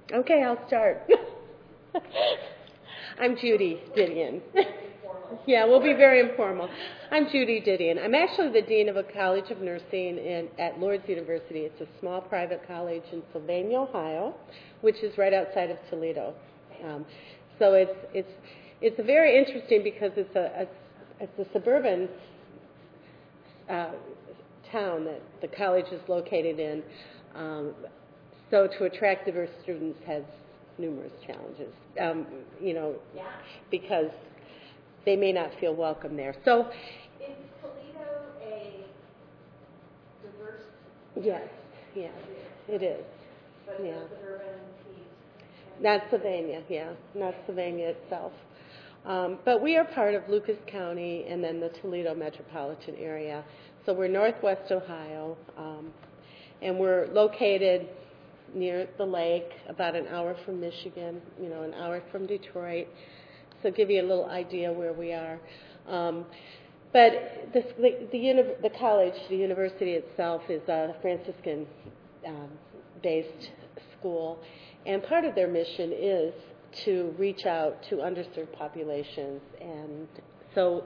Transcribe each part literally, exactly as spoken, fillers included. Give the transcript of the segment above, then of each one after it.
Okay, I'll start. I'm Judy Didion. Yeah, we'll be very informal. I'm Judy Didion. I'm actually the Dean of a College of Nursing in, at Lourdes University. It's a small private college in Sylvania, Ohio, which is right outside of Toledo. Um, so it's it's it's very interesting because it's a, a it's a suburban uh, town that the college is located in. Um, so to attract diverse students has numerous challenges, um, you know, yeah. because they may not feel welcome there. So, is Toledo a diverse? Yes, yes, it is. But yeah. the suburban piece? Not Sylvania, yeah, not Sylvania itself. Um, but we are part of Lucas County and then the Toledo metropolitan area. So we're northwest Ohio, um, and we're located near the lake, about an hour from Michigan, you know, an hour from Detroit. So give you a little idea where we are. Um, but the, the, the, uni- the college, the university itself, is a Franciscan-based um, school, and part of their mission is to reach out to underserved populations, and so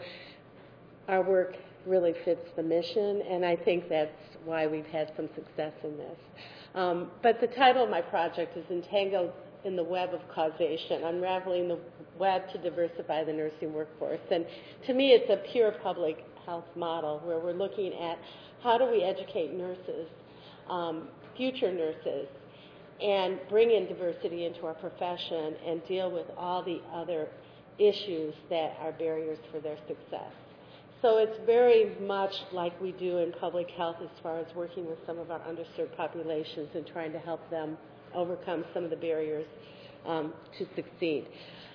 our work really fits the mission, and I think that's why we've had some success in this. Um, but the title of my project is Entangled in the Web of Causation, Unraveling the Web to Diversify the Nursing Workforce. And to me, it's a pure public health model where we're looking at how do we educate nurses, um, future nurses, and bring in diversity into our profession and deal with all the other issues that are barriers for their success. So it's very much like we do in public health as far as working with some of our underserved populations and trying to help them overcome some of the barriers um, to succeed.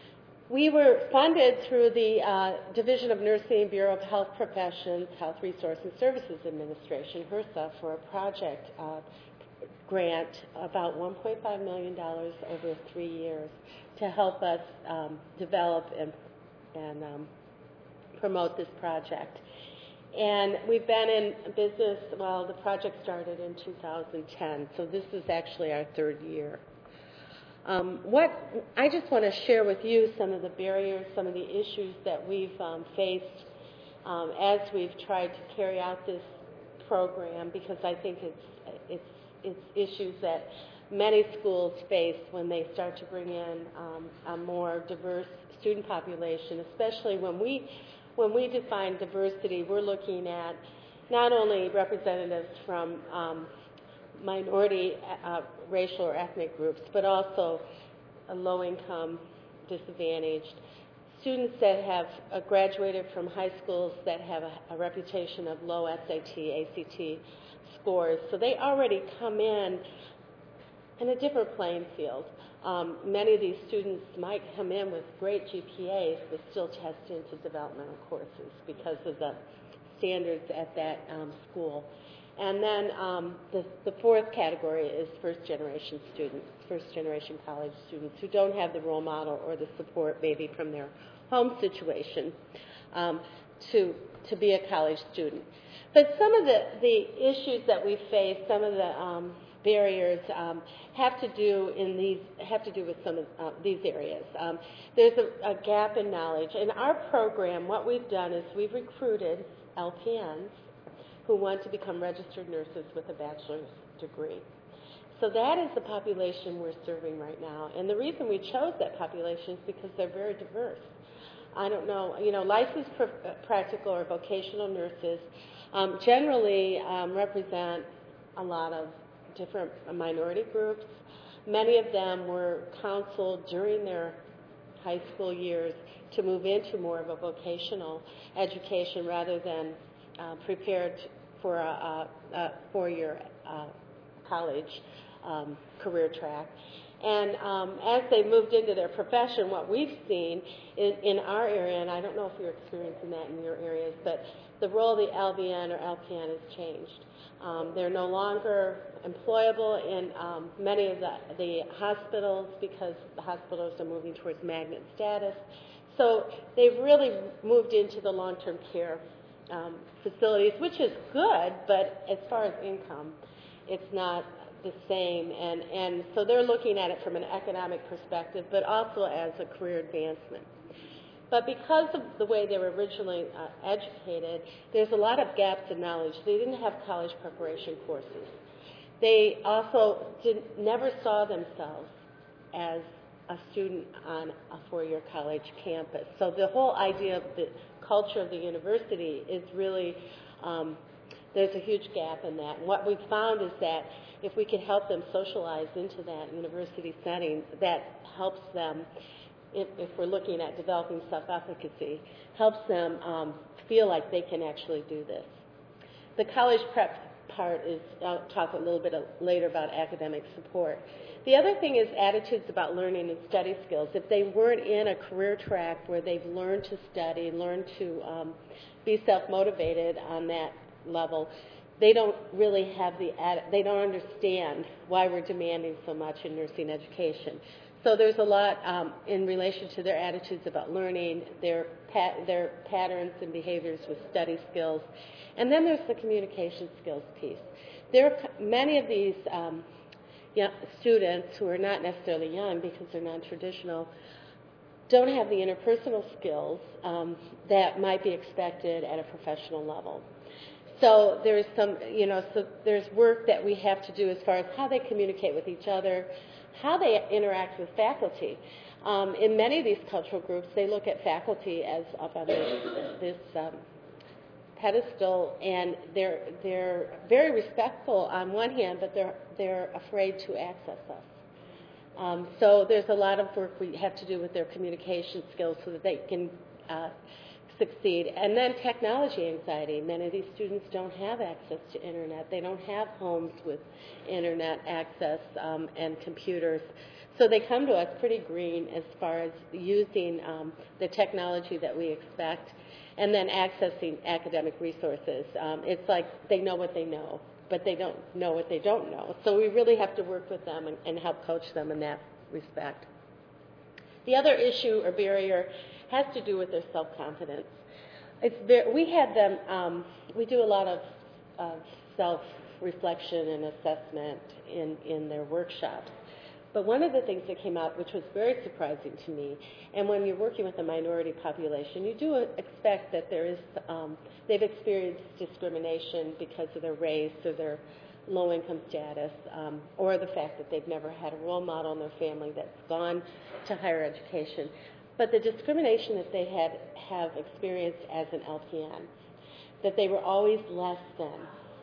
We were funded through the uh, Division of Nursing, Bureau of Health Professions, Health Resource and Services Administration, HRSA, for a project uh, grant about one point five million dollars over three years to help us um, develop and, and um, promote this project. And we've been in business, well, the project started in two thousand ten, so this is actually our third year. Um, what I just want to share with you some of the barriers, some of the issues that we've um, faced um, as we've tried to carry out this program, because I think it's it's it's issues that many schools face when they start to bring in um, a more diverse student population, especially when we When we define diversity, we're looking at not only representatives from um, minority, uh, racial or ethnic groups, but also a low-income, disadvantaged students that have uh, graduated from high schools that have a, a reputation of low S A T, A C T scores. So they already come in in a different playing field. Um, many of these students might come in with great G P As but still test into developmental courses because of the standards at that um, school. And then um, the, the fourth category is first-generation students, first-generation college students who don't have the role model or the support maybe from their home situation um, to, to be a college student. But some of the, the issues that we face, some of the um, barriers um, have to do in these have to do with some of uh, these areas. Um, there's a, a gap in knowledge. In our program, what we've done is we've recruited L P Ns who want to become registered nurses with a bachelor's degree. So that is the population we're serving right now. And the reason we chose that population is because they're very diverse. I don't know, you know, licensed pr- practical or vocational nurses um, generally um, represent a lot of different minority groups. Many of them were counseled during their high school years to move into more of a vocational education rather than uh, prepared for a, a, a four-year uh, college um, career track. And um, as they moved into their profession, what we've seen in, in our area, and I don't know if you're experiencing that in your areas, but the role of the L V N or L P N has changed. Um, they're no longer employable in um, many of the, the hospitals because the hospitals are moving towards magnet status. So they've really moved into the long-term care um, facilities, which is good, but as far as income, it's not the same, and, and so they're looking at it from an economic perspective, but also as a career advancement. But because of the way they were originally uh, educated, there's a lot of gaps in knowledge. They didn't have college preparation courses. They also did, never saw themselves as a student on a four-year college campus. So the whole idea of the culture of the university is really, um, there's a huge gap in that. And what we've found is that if we can help them socialize into that university setting, that helps them, if, if we're looking at developing self-efficacy, helps them um, feel like they can actually do this. The college prep part is, I'll talk a little bit later about academic support. The other thing is attitudes about learning and study skills. If they weren't in a career track where they've learned to study, learned to um, be self-motivated on that level, they don't really have the, they don't understand why we're demanding so much in nursing education. So there's a lot um, in relation to their attitudes about learning, their, pat, their patterns and behaviors with study skills. And then there's the communication skills piece. There are many of these um, young students who are not necessarily young because they're non-traditional, don't have the interpersonal skills um, that might be expected at a professional level. So there's some, you know, so there's work that we have to do as far as how they communicate with each other, how they interact with faculty. Um, in many of these cultural groups, they look at faculty as up on this, this um, pedestal, and they're they're very respectful on one hand, but they're they're afraid to access us. Um, so there's a lot of work we have to do with their communication skills so that they can uh, succeed. And then technology anxiety. Many of these students don't have access to internet. They don't have homes with internet access um, and computers. So they come to us pretty green as far as using um, the technology that we expect and then accessing academic resources. Um, it's like they know what they know, but they don't know what they don't know. So we really have to work with them and, and help coach them in that respect. The other issue or barrier has to do with their self-confidence. It's very, we had them, um, we do a lot of uh, self-reflection and assessment in, in their workshops. But one of the things that came out, which was very surprising to me, and when you're working with a minority population, you do expect that there is, um, they've experienced discrimination because of their race or their low-income status, um, or the fact that they've never had a role model in their family that's gone to higher education. But the discrimination that they had have experienced as an L P N, that they were always less than.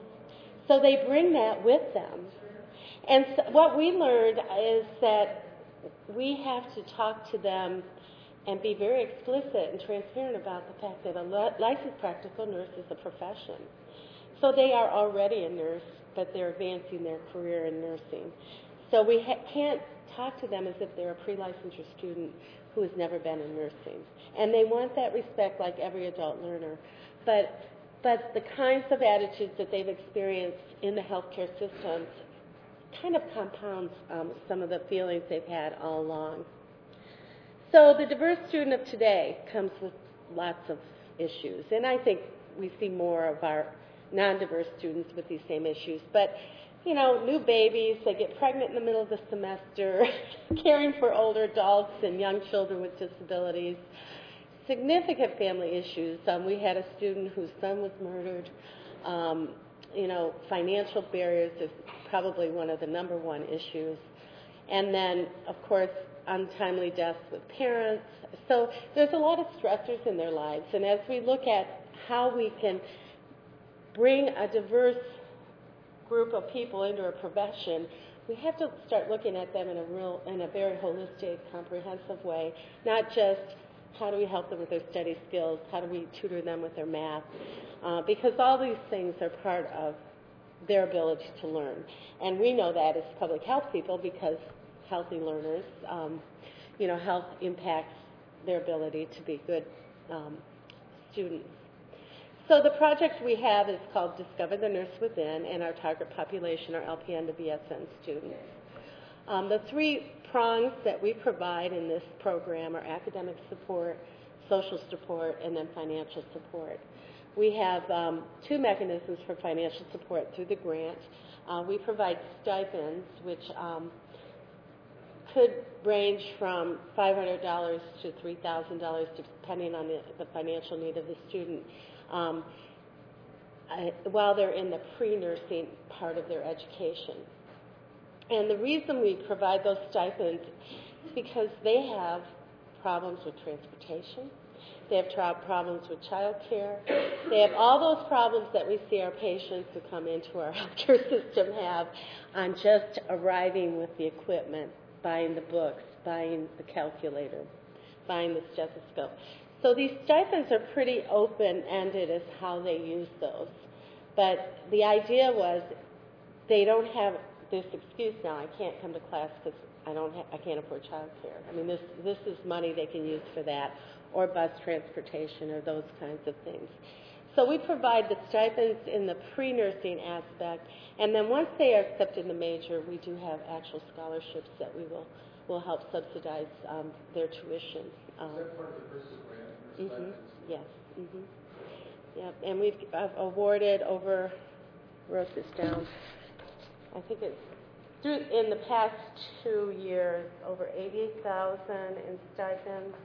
So they bring that with them. And so what we learned is that we have to talk to them and be very explicit and transparent about the fact that a licensed practical nurse is a profession. So they are already a nurse, but they're advancing their career in nursing. So we ha- can't talk to them as if they're a pre-licensure student who has never been in nursing. And they want that respect like every adult learner. But, but the kinds of attitudes that they've experienced in the healthcare systems kind of compounds um, some of the feelings they've had all along. So the diverse student of today comes with lots of issues, and I think we see more of our non-diverse students with these same issues. But, you know, new babies, they get pregnant in the middle of the semester, caring for older adults and young children with disabilities, significant family issues. Um, we had a student whose son was murdered. Um, you know, financial barriers is probably one of the number one issues. And then, of course, untimely deaths with parents. So there's a lot of stressors in their lives. And as we look at how we can bring a diverse group of people into a profession, we have to start looking at them in a real, in a very holistic, comprehensive way, not just how do we help them with their study skills, how do we tutor them with their math, uh, because all these things are part of their ability to learn. And we know that as public health people because healthy learners, um, you know, health impacts their ability to be good um, students. So the project we have is called Discover the Nurse Within, and our target population are L P N to B S N students. Um, the three prongs that we provide in this program are academic support, social support, and then financial support. we have um, two mechanisms for financial support through the grant. Uh, we provide stipends, which um, could range from five hundred dollars to three thousand dollars, depending on the, the financial need of the student, um, uh, while they're in the pre-nursing part of their education. And the reason we provide those stipends is because they have problems with transportation. They have tra- problems with child care. They have all those problems that we see our patients who come into our healthcare system have on just arriving with the equipment, buying the books, buying the calculator, buying the stethoscope. So these stipends are pretty open-ended as how they use those. But the idea was they don't have this excuse now, I can't come to class because I don't ha- I can't afford child care. I mean, this this is money they can use for that, or bus transportation, or those kinds of things. So we provide the stipends in the pre-nursing aspect, and then once they are accepted in the major, we do have actual scholarships that we will will help subsidize um, their tuition. Um, is that part of the Bristol grant? mm-hmm. Yes. Mm-hmm. Yep. And we've uh, awarded over. Wrote this down. I think it's through in the past two years over eighty thousand in stipends,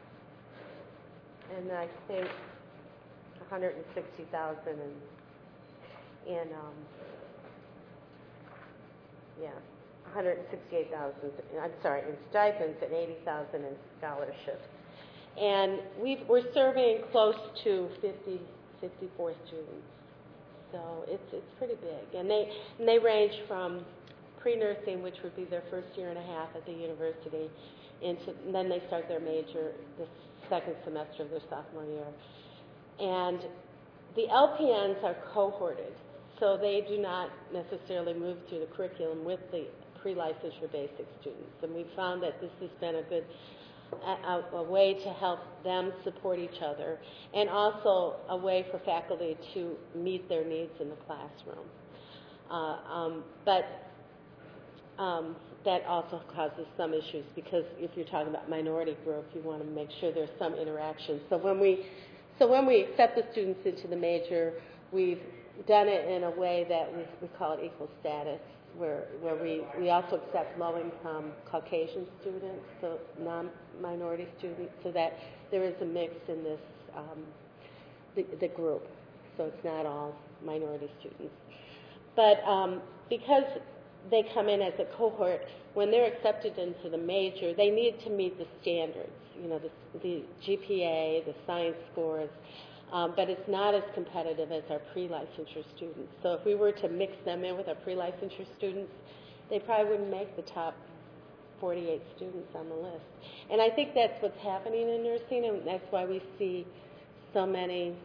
and I think one hundred sixty thousand in in um, yeah, one hundred sixty-eight thousand. I'm sorry, in stipends and eighty thousand in scholarships. And we've, we're serving close to fifty, fifty-four students. So it's it's pretty big, and they and they range from pre-nursing, which would be their first year and a half at the university, into and then they start their major the second semester of their sophomore year. And the L P Ns are cohorted, so they do not necessarily move through the curriculum with the pre-licensure basic students. And we found that this has been a good A, a way to help them support each other, and also a way for faculty to meet their needs in the classroom. Uh, um, but um, that also causes some issues, because if you're talking about minority group, you want to make sure there's some interaction. So when we, so when we accept the students into the major, we've done it in a way that we, we call it equal status, where where we, we also accept low-income Caucasian students, so non-minority students, so that there is a mix in this um, the, the group, so it's not all minority students. But um, because they come in as a cohort, when they're accepted into the major, they need to meet the standards, you know, the, the G P A, the science scores. Um, but it's not as competitive as our pre-licensure students. So if we were to mix them in with our pre-licensure students, they probably wouldn't make the top forty-eight students on the list. And I think that's what's happening in nursing, and that's why we see so many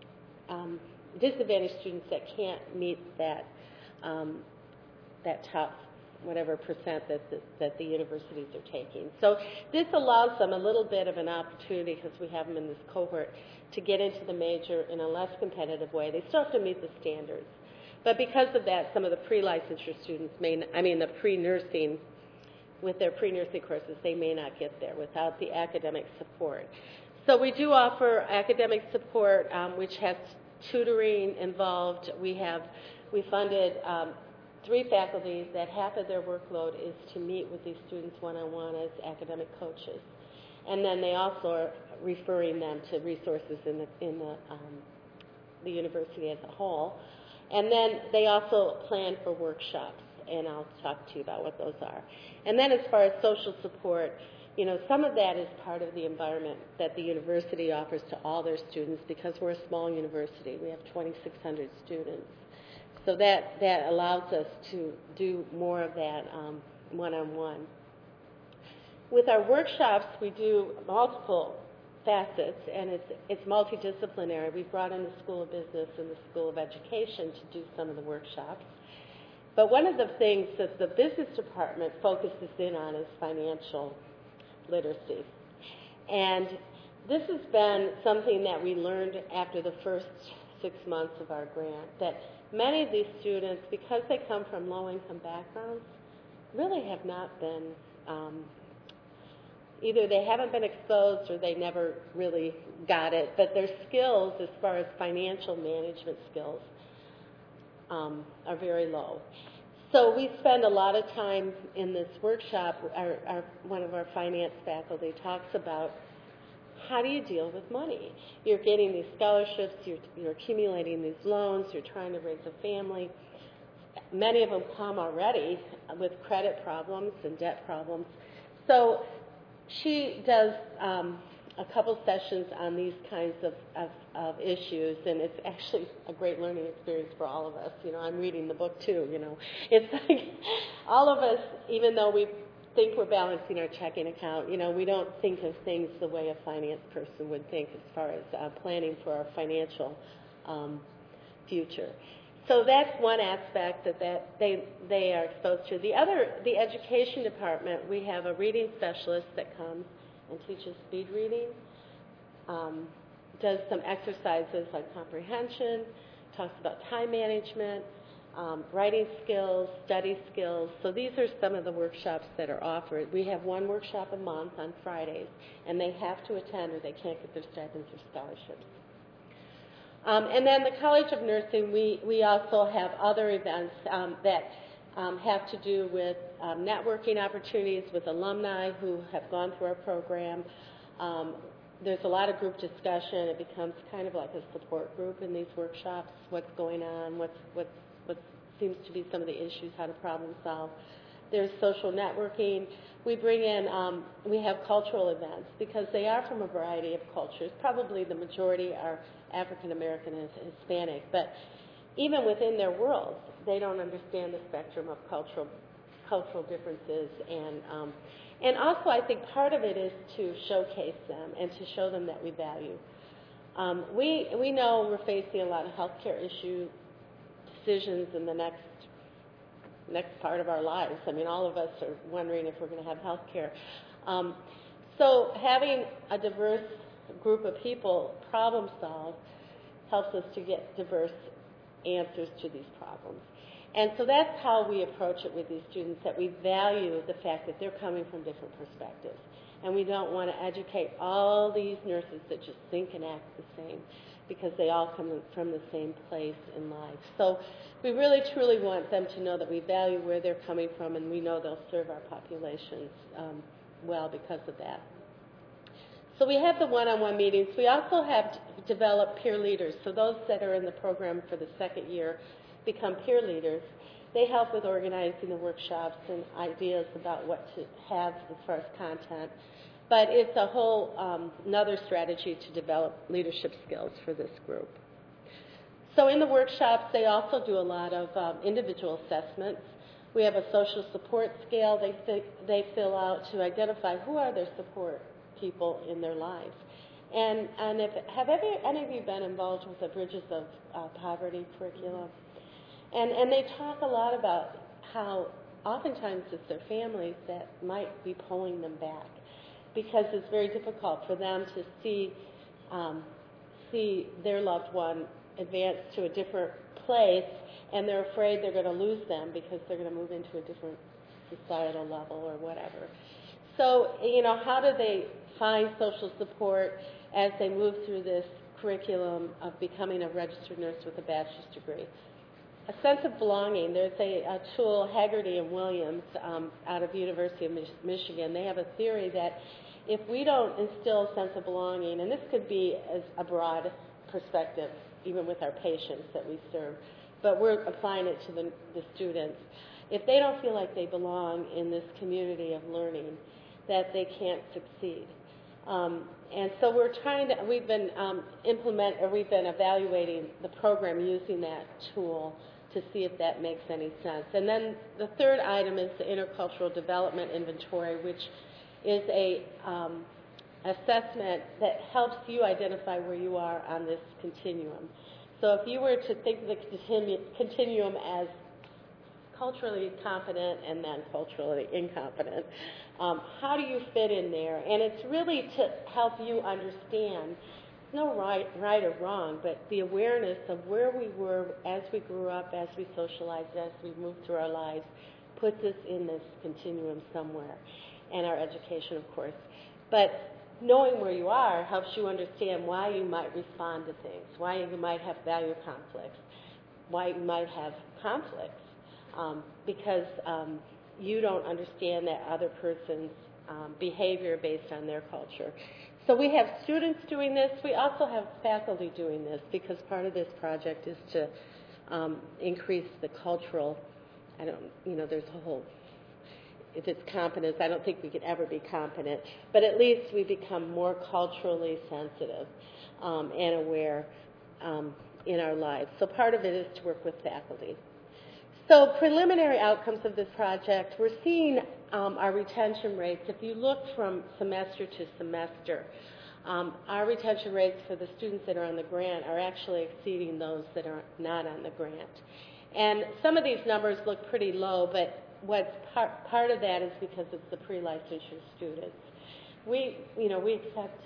um, disadvantaged students that can't meet that um, that top whatever percent that the, that the universities are taking. So this allows them a little bit of an opportunity, because we have them in this cohort, to get into the major in a less competitive way. They still have to meet the standards. But because of that, some of the pre-licensure students may, I mean the pre-nursing, with their pre-nursing courses, they may not get there without the academic support. So we do offer academic support, um, which has tutoring involved. We have, we funded um, three faculties that half of their workload is to meet with these students one-on-one as academic coaches. And then they also are referring them to resources in the, in the, um, the university as a whole. And then they also plan for workshops, and I'll talk to you about what those are. And then as far as social support, you know, some of that is part of the environment that the university offers to all their students, because we're a small university. We have twenty-six hundred students. So that, that allows us to do more of that um, one-on-one. With our workshops, we do multiple facets, and it's, it's multidisciplinary. We've brought in the School of Business and the School of Education to do some of the workshops. But one of the things that the business department focuses in on is financial literacy. And this has been something that we learned after the first six months of our grant, that many of these students, because they come from low-income backgrounds, really have not been um, either they haven't been exposed or they never really got it, but their skills as far as financial management skills um, are very low. So we spend a lot of time in this workshop. Our, our, one of our finance faculty talks about how do you deal with money? You're getting these scholarships, you're, you're accumulating these loans, you're trying to raise a family. Many of them come already with credit problems and debt problems. So she does um, a couple sessions on these kinds of, of, of issues, and it's actually a great learning experience for all of us. You know, I'm reading the book too, you know. It's like all of us, even though we think we're balancing our checking account, you know, we don't think of things the way a finance person would think as far as uh, planning for our financial um, future. So that's one aspect that, that they they are exposed to. The other, the education department, we have a reading specialist that comes and teaches speed reading, um, does some exercises on comprehension, talks about time management, um, writing skills, study skills. So these are some of the workshops that are offered. We have one workshop a month on Fridays, and they have to attend or they can't get their stipends or scholarships. Um, and then the College of Nursing, we, we also have other events um, that um, have to do with um, networking opportunities with alumni who have gone through our program. Um, there's a lot of group discussion. It becomes kind of like a support group in these workshops, what's going on, what's, what's, what seems to be some of the issues, how to problem solve. There's social networking. We bring in, um, we have cultural events because they are from a variety of cultures. Probably the majority are African American and Hispanic, but even within their worlds, they don't understand the spectrum of cultural cultural differences. And um, and also, I think part of it is to showcase them and to show them that we value. Um, we we know we're facing a lot of healthcare issue decisions in the next next part of our lives. I mean, all of us are wondering if we're going to have health care. Um, so having a diverse group of people problem solve helps us to get diverse answers to these problems. And so that's how we approach it with these students, that we value the fact that they're coming from different perspectives. And we don't want to educate all these nurses that just think and act the same, because they all come from the same place in life. So we really, truly want them to know that we value where they're coming from, and we know they'll serve our populations um, well because of that. So we have the one-on-one meetings. We also have developed peer leaders. So those that are in the program for the second year become peer leaders. They help with organizing the workshops and ideas about what to have as far as content. But it's a whole um, another strategy to develop leadership skills for this group. So in the workshops, they also do a lot of um, individual assessments. We have a social support scale they, fi- they fill out to identify who are their support people in their lives. And, and if, have ever, any of you been involved with the Bridges of uh, Poverty curriculum? And, and they talk a lot about how oftentimes it's their families that might be pulling them back, because it's very difficult for them to see um, see their loved one advance to a different place, and they're afraid they're going to lose them because they're going to move into a different societal level or whatever. So, you know, how do they find social support as they move through this curriculum of becoming a registered nurse with a bachelor's degree? A sense of belonging. There's a, a tool, Haggerty and Williams, um, out of University of Mich- Michigan. They have a theory that if we don't instill a sense of belonging, and this could be as a broad perspective, even with our patients that we serve, but we're applying it to the, the students. If they don't feel like they belong in this community of learning, that they can't succeed. Um, and so we're trying to, we've been um, implement, or we've been evaluating the program using that tool to see if that makes any sense. And then the third item is the intercultural development inventory, which is a um, assessment that helps you identify where you are on this continuum. So if you were to think of the continu- continuum as culturally competent and then culturally incompetent, um, how do you fit in there? And it's really to help you understand, no right, right or wrong, but the awareness of where we were as we grew up, as we socialized, as we moved through our lives, puts us in this continuum somewhere. And our education, of course, But knowing where you are helps you understand why you might respond to things, why you might have value conflicts, why you might have conflicts, um, because um, you don't understand that other person's um, behavior based on their culture. So we have students doing this. We also have faculty doing this because part of this project is to um, increase the cultural, I don't, you know, there's a whole, if it's competence, I don't think we could ever be competent, but at least we become more culturally sensitive um, and aware um, in our lives. So part of it is to work with faculty. So preliminary outcomes of this project, we're seeing um, our retention rates. If you look from semester to semester, um, our retention rates for the students that are on the grant are actually exceeding those that are not on the grant. And some of these numbers look pretty low, but what's part, part of that is because it's the pre-licensure students. We, you know, we accept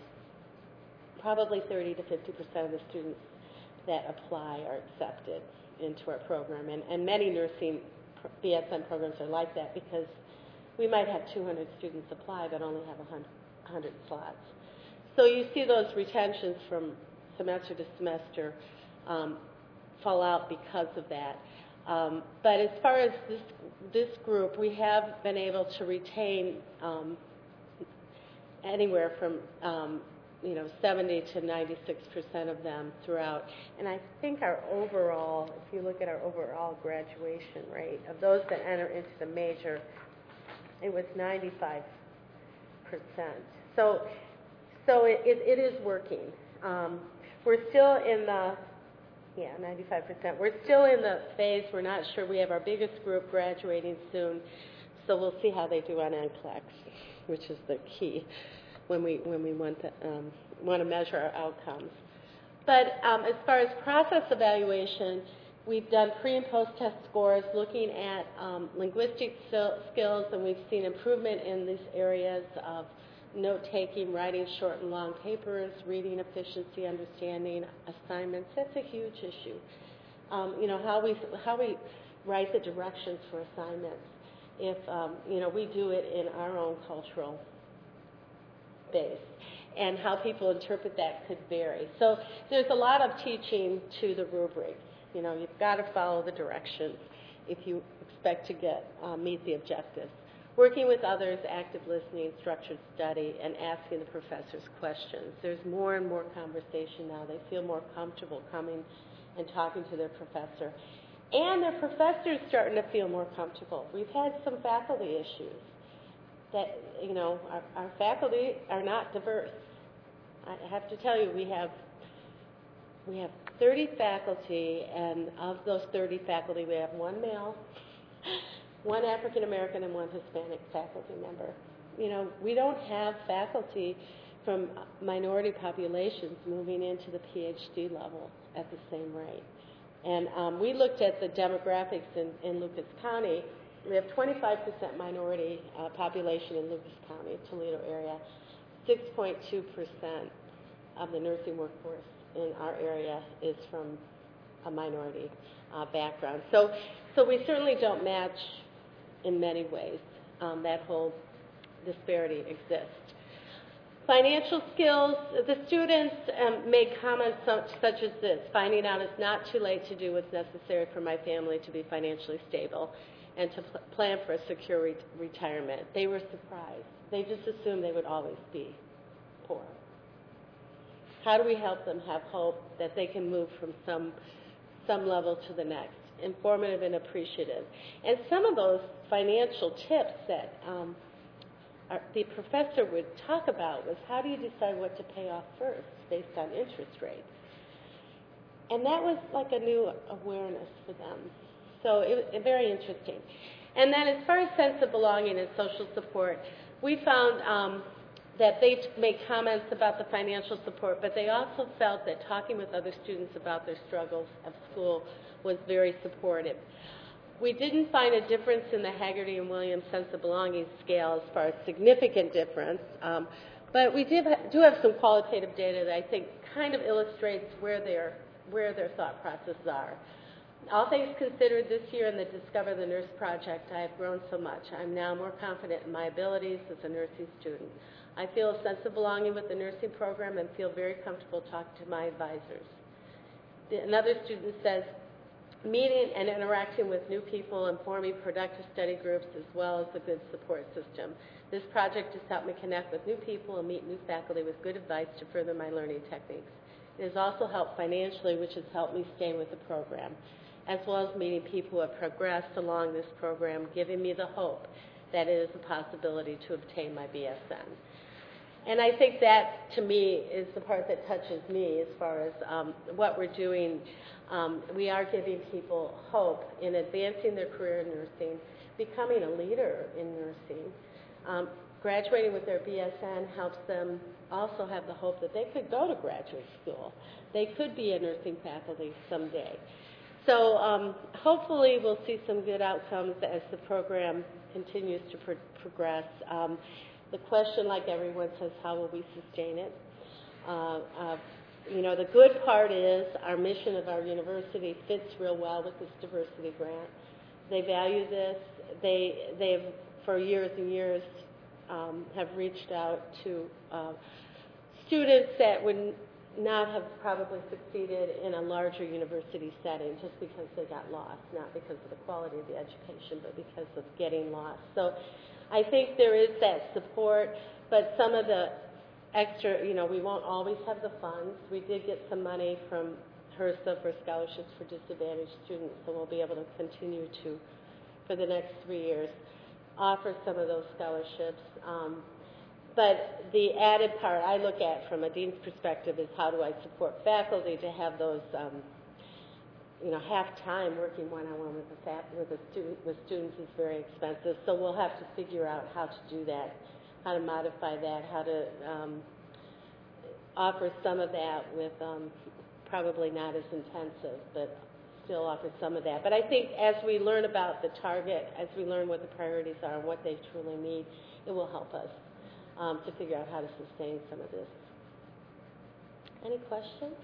probably thirty to fifty percent of the students that apply are accepted into our program, and, and many nursing B S N programs are like that because we might have two hundred students apply but only have one hundred slots. So you see those retentions from semester to semester um, fall out because of that. Um, but as far as this, this group, we have been able to retain um, anywhere from um, you know, seventy to ninety-six percent of them throughout. And I think our overall, if you look at our overall graduation rate, of those that enter into the major, it was ninety-five percent. So, so it, it, it is working. Um, we're still in the, yeah, ninety-five percent. We're still in the phase, we're not sure. We have our biggest group graduating soon, so we'll see how they do on N C L E X, which is the key when we when we want to um, want to measure our outcomes. But um, as far as process evaluation, we've done pre and post test scores looking at um, linguistic skills, and we've seen improvement in these areas of note taking, writing short and long papers, reading efficiency, understanding assignments. That's a huge issue. Um, you know, how we how we write the directions for assignments. If um, you know, we do it in our own cultural base, and how people interpret that could vary. So there's a lot of teaching to the rubrics. You know, you've got to follow the directions if you expect to get uh, meet the objectives. Working with others, active listening, structured study, and asking the professors questions. There's more and more conversation now. They feel more comfortable coming and talking to their professor. And their professors starting to feel more comfortable. We've had some faculty issues that, you know, our, our faculty are not diverse. I have to tell you, we have we have thirty faculty, and of those thirty faculty, we have one male, one African American, and one Hispanic faculty member. You know, we don't have faculty from minority populations moving into the PhD level at the same rate. And um, we looked at the demographics in, in Lucas County. We have twenty-five percent minority uh, population in Lucas County, Toledo area. six point two percent of the nursing workforce in our area is from a minority uh, background. So, so we certainly don't match in many ways. Um, that whole disparity exists. Financial skills, the students um, made comments such, such as this: finding out it's not too late to do what's necessary for my family to be financially stable and to pl- plan for a secure re- retirement. They were surprised. They just assumed they would always be poor. How do we help them have hope that they can move from some some level to the next? Informative and appreciative. And some of those financial tips that um, our, the professor would talk about was, how do you decide what to pay off first based on interest rates? And that was like a new awareness for them. So it was very interesting. And then as far as sense of belonging and social support, we found um, that they made comments about the financial support, but they also felt that talking with other students about their struggles of school was very supportive. We didn't find a difference in the Haggerty and Williams sense of belonging scale as far as significant difference, um, but we did, do have some qualitative data that I think kind of illustrates where their, where their thought processes are. All things considered, this year in the Discover the Nurse project, I have grown so much. I'm now more confident in my abilities as a nursing student. I feel a sense of belonging with the nursing program and feel very comfortable talking to my advisors. The, another student says, meeting and interacting with new people and forming productive study groups as well as a good support system. This project has helped me connect with new people and meet new faculty with good advice to further my learning techniques. It has also helped financially, which has helped me stay with the program, as well as meeting people who have progressed along this program, giving me the hope that it is a possibility to obtain my B S N. And I think that, to me, is the part that touches me as far as um, what we're doing. Um, we are giving people hope in advancing their career in nursing, becoming a leader in nursing. Um, graduating with their B S N helps them also have the hope that they could go to graduate school. They could be a nursing faculty someday. So um, hopefully we'll see some good outcomes as the program continues to pro progress. Um, the question, like everyone says, how will we sustain it? Uh, uh, you know, the good part is our mission of our university fits real well with this diversity grant. They value this. They, they've, for years and years, um, have reached out to uh, students that would not have probably succeeded in a larger university setting just because they got lost, not because of the quality of the education, but because of getting lost. So I think there is that support, but some of the extra, you know, we won't always have the funds. We did get some money from HRSA for scholarships for disadvantaged students, so we'll be able to continue to, for the next three years, offer some of those scholarships. Um, But the added part I look at from a dean's perspective is how do I support faculty to have those, um, you know, half time working one-on-one with a fa with a student with students is very expensive. So we'll have to figure out how to do that, how to modify that, how to um, offer some of that with um, probably not as intensive, but still offer some of that. But I think as we learn about the target, as we learn what the priorities are and what they truly need, it will help us. Um, to figure out how to sustain some of this. Any questions?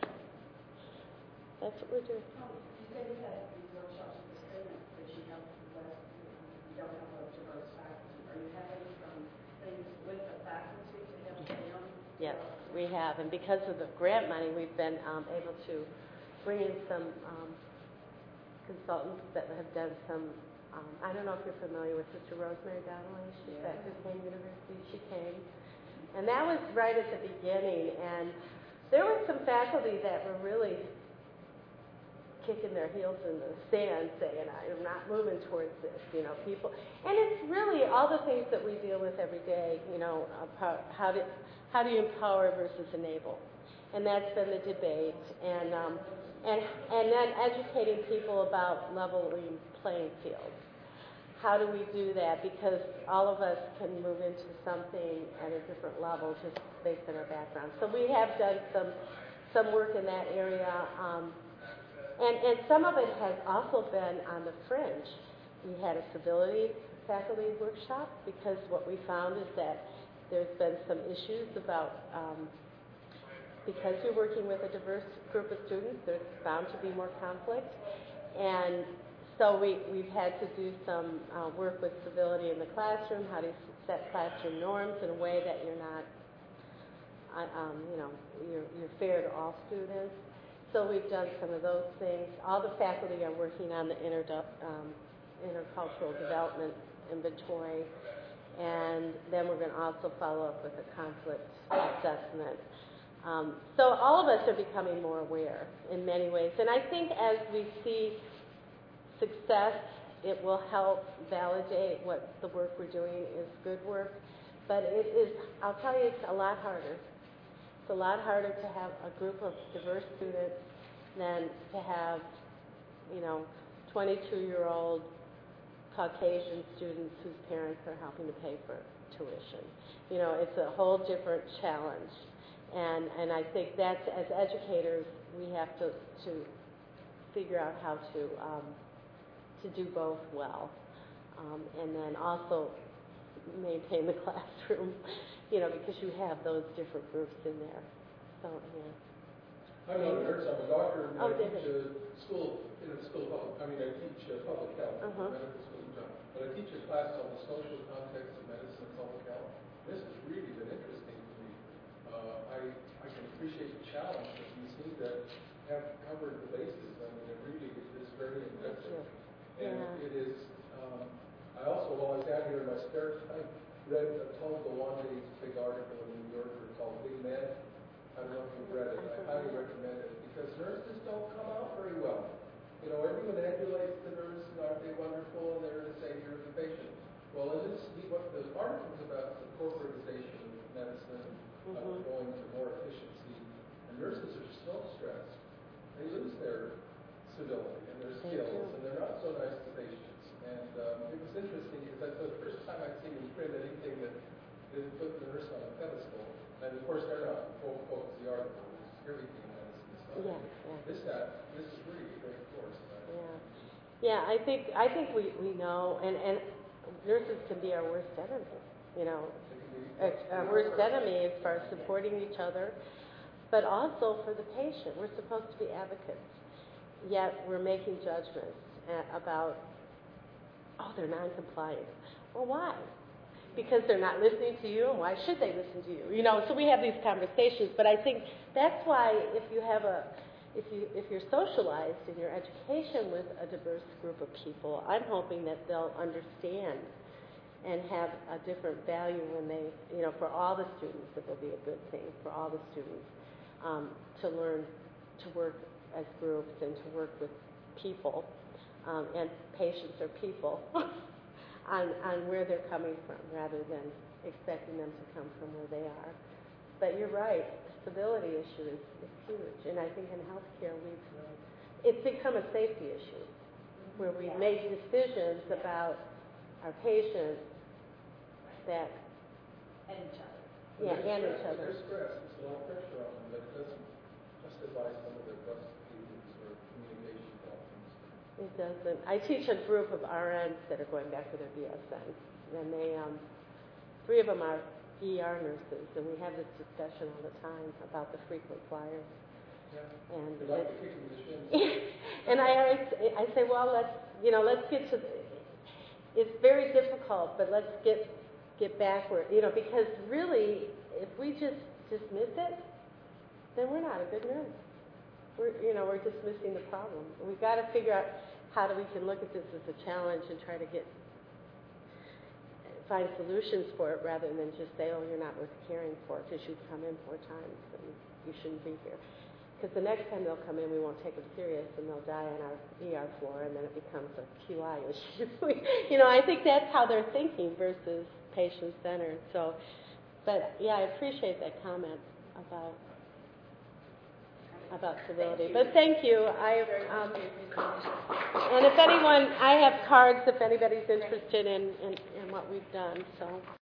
That's what we're doing. Oh, you said you had these workshops with students that you help with, you don't have a diverse faculty. Are you having some things with the faculty to help them? Yes, we have. And because of the grant money, we've been um, able to bring in some um, consultants that have done some Um, I don't know if you're familiar with Sister Rosemary Donnelly. She's Yeah. at Duquesne University. She came. And that was right at the beginning. And there were some faculty that were really kicking their heels in the sand saying, I'm not moving towards this, you know, people. And it's really all the things that we deal with every day, you know, about how do, how do you empower versus enable? And that's been the debate. And, um, and, and then educating people about leveling playing fields. How do we do that? Because all of us can move into something at a different level just based on our background. So we have done some some work in that area, um, and and some of it has also been on the fringe. We had a civility faculty workshop because what we found is that there's been some issues about um, because you're working with a diverse group of students, there's bound to be more conflict, and so we, we've had to do some uh, work with civility in the classroom, how to set classroom norms in a way that you're not, uh, um, you know, you're, you're fair to all students. So we've done some of those things. All the faculty are working on the inter um, intercultural development inventory, and then we're going to also follow up with a conflict assessment. Um, so all of us are becoming more aware in many ways, and I think as we see success, it will help validate what the work we're doing is good work, but it is, I'll tell you, it's a lot harder. It's a lot harder to have a group of diverse students than to have, you know, twenty-two-year-old Caucasian students whose parents are helping to pay for tuition. You know, it's a whole different challenge, and and I think that's, as educators, we have to to figure out how to um, to do both well, um, and then also maintain the classroom, you know, because you have those different groups in there. So, yeah. I'm not a nurse, I'm a doctor, and Oh, I David. teach a school, in a school of, I mean, I teach uh, public health, Uh-huh. medical school, job, but I teach a class on the social context of medicine and public health. this has really been interesting to me. Uh, I, I can appreciate the challenge that you seem to have covered the bases. I mean, it really is very intensive. And Yeah. it is, um, I also, while I was down here in my spare time, read uh, Tom Gawande's big article in the New Yorker called Big Men. I don't know if you've read it. I highly recommend it because nurses don't come out very well. You know, everyone emulates the nurse, and aren't they wonderful, and they're the savior of the patient. Well, in this, what the article is about the corporatization of medicine, uh, Mhm. going to more efficiency, and nurses are so stressed. They lose their civility and their They skills, do. and they're not so nice to patients. And um, it was interesting because that's the first time I've seen in print anything that didn't put the nurse on a pedestal. And of course, they're not quote quote the article. It's everything in medicine. So Yeah, yeah. This that this is really a great course. Yeah, yeah. I think I think we, we know, and, and nurses can be our worst enemy. You know, It can be- our worst enemy as far as supporting each other, but also for the patient. We're supposed to be advocates, yet we're making judgments a- about, oh, they're non-compliant. Well, why? Because they're not listening to you, and why should they listen to you? You know, so we have these conversations, but I think that's why if you have a If, you, if you're socialized in your education with a diverse group of people, I'm hoping that they'll understand and have a different value when they, you know, for all the students, it will be a good thing for all the students um, to learn to work as groups and to work with people, um, and patients are people, on, on where they're coming from rather than expecting them to come from where they are. But you're right, the civility issue is, is huge, and I think in healthcare we've, it's become a safety issue, where we've made decisions about our patients that, And each other. yeah, They're and each stressed- other. They're stressed. There's a lot of pressure on them, but it doesn't justify some of their prosecutions or communication problems. It doesn't. I teach a group of R Ns that are going back for their B S Ns, and they, um, three of them are E R nurses, and we have this discussion all the time about the frequent flyers. Yeah. And They like it's, to kick in the shins. and I always, I say, well, let's, you know, let's get to, the, it's very difficult, but let's get, get backward, you know, because really, if we just dismiss it, then we're not a good nurse. We're, you know, we're dismissing the problem. We've got to figure out how do we can look at this as a challenge and try to get, find solutions for it rather than just say, oh, you're not worth caring for because you've come in four times and you shouldn't be here. Because the next time they'll come in, we won't take them serious, and they'll die on our E R floor, and then it becomes a Q I issue. You know, I think that's how they're thinking versus patient-centered. So, but yeah, I appreciate that comment about about civility. But thank you. I um, and if anyone, I have cards if anybody's interested in, in, in what we've done. So.